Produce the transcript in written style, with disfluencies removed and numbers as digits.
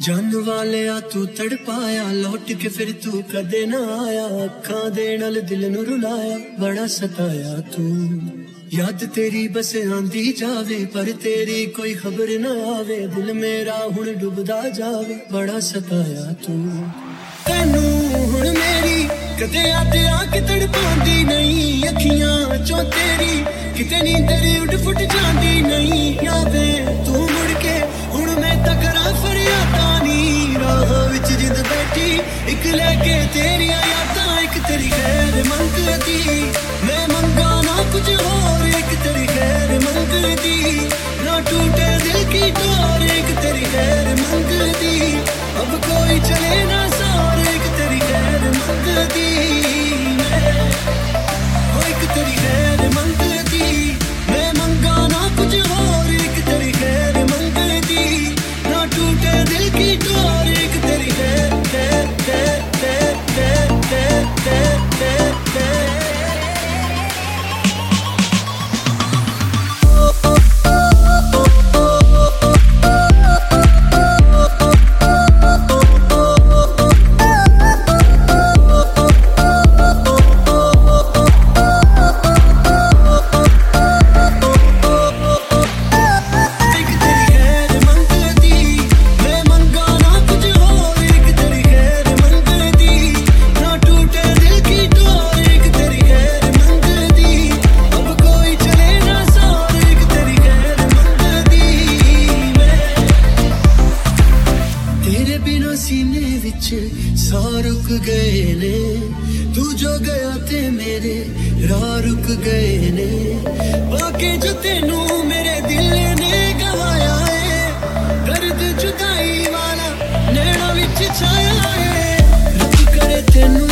जान वाले आ तू तड़पाया लौट के फिर तू कदे ना आया अखा दे नाल दिल नू रुलाया बड़ा सताया तू याद तेरी बस आंदी जावे पर तेरी कोई खबर ना आवे दिल मेरा हुण डुबदा जावे बड़ा सताया तू तेनू हुण मेरी कदे याद आके तड़पांदी नहीं अखियां चों तेरी किते नींदर उड़ फुट जांदी नहीं आवे तू मुड़ के हुण मैं तकरा फरियादा नी राह विच जिंद बैठी इक लेके तेरी यादां इक तेरी खैर मंगदी मैं मंगा ना कुछ होर इक तेरी खैर मंगदी ना टूटे दिल की डोर एक तेरी खैर मंगदी अब कोई चले ना सार एक तेरी खैर मंगदी मैं एक तेरी खैर मंगदी मैं मंगा ना कुछ होर एक तेरी खैर मंगदी ना टूटे दिल की डोर एक तेरी खैर खैर खैर खैर खैर खैर खैर खैर खैर साह रुक गए ने तू जो गया ते मेरे राह रुक गए ने बाकी जो तेनू मेरे दिल ने गवाया है दर्द जुदाई वाला नैना विच छाया है रब करे तेनू